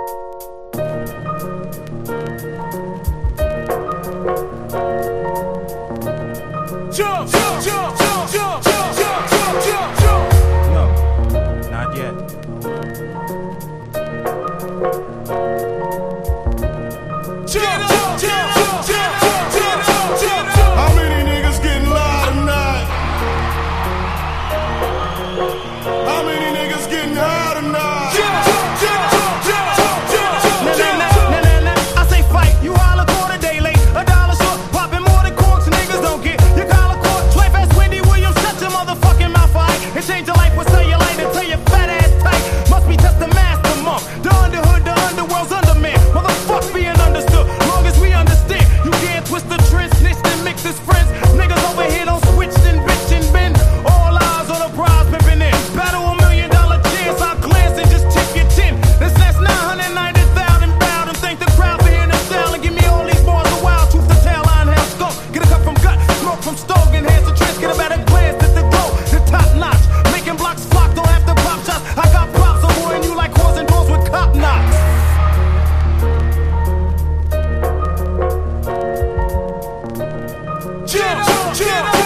Jump, jump, jump, jump, jump, jump, jump, jump, jump. No, not yet. Jump, jump, jump, jump, jump, jump, jump, jump, jump. How many niggas getting loud tonight? How many niggas getting high tonight? Jump, jump, jump, jump, jump, jump, jump, jump. I say fight, you holler quarter day late, $1 short, popping more than corks, niggas don't get your collar caught. Twice fast Wendy Williams, shut your motherfucking mouth, alright? And change your life with cellulite until your fat ass tight. Must be just the master monk, the underhood, the underworld's underman. Motherfuck being understood, long as we understand. You can't twist the trend, snitch and mix his friends. Niggas over here don't switch and bitch and bend. All eyes on the prize pimping in. Battle $1 million chance, I'll glance and just tip your chin. This last 990,000 bound and thank the crowd for hearing the style and give me all these bars a while. Truth to tell, I inhale skunk. Get a cut from gut, smoke from stove, enhance the trends, get a better glance at the glow. The top notch, making blocks flock, don't have to pop shots. I got props, I'm boring you like causing doors with cop knocks. Jump, jump, jump.